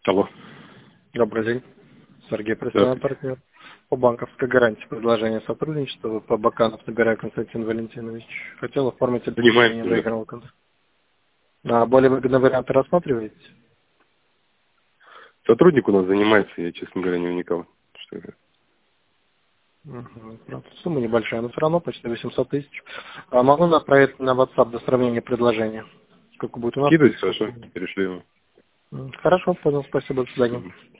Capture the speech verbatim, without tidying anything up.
Алло. Добрый день. Сергей, Да. представляю партнер. По банковской гарантии предложение сотрудничества по Баканов набираю Константин Валентинович. Хотел оформить обеспечение Занимается, да. выигранного конца. А более выгодные варианты рассматриваете? Сотрудник у нас занимается, я, честно говоря, не уникал. Что это? Угу. Правда, сумма небольшая, но все равно почти восемьсот тысяч. А могу направить на WhatsApp для сравнения предложения? Сколько будет у нас? Скидывайте, Сколько хорошо, будет? перешли ему. М, Хорошо, понял, спасибо, до свидания. Мгм.